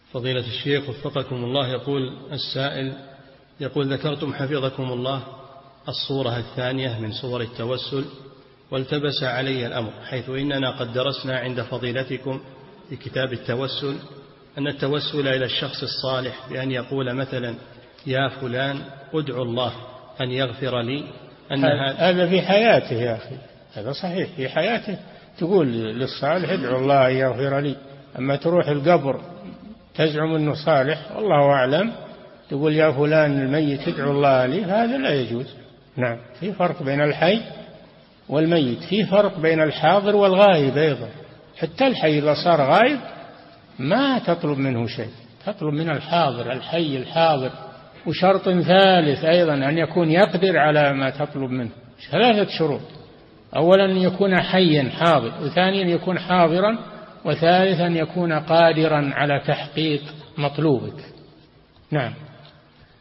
فضيلة الشيخ وفقكم الله، يقول السائل، يقول ذكرتم حفظكم الله الصورة الثانية من صور التوسل، والتبس علي الأمر، حيث إننا قد درسنا عند فضيلتكم في كتاب التوسل أن التوسل إلى الشخص الصالح بأن يقول مثلا يا فلان ادعو الله أن يغفر لي، أن هذا في حياته يا أخي، هذا صحيح في حياته تقول للصالح ادعو الله أن يغفر لي. أما تروح القبر تزعم أنه صالح والله أعلم تقول يا فلان الميت ادعو الله لي، هذا لا يجوز. نعم، في فرق بين الحي والميت، في فرق بين الحاضر والغائب أيضا. حتى الحي إذا صار غائب ما تطلب منه شيء، تطلب من الحاضر الحي الحاضر. وشرط ثالث أيضا أن يكون يقدر على ما تطلب منه، 3 شروط: أولا أن يكون حيا حاضر، وثانيا أن يكون حاضرا، وثالثا أن يكون قادرا على تحقيق مطلوبك. نعم.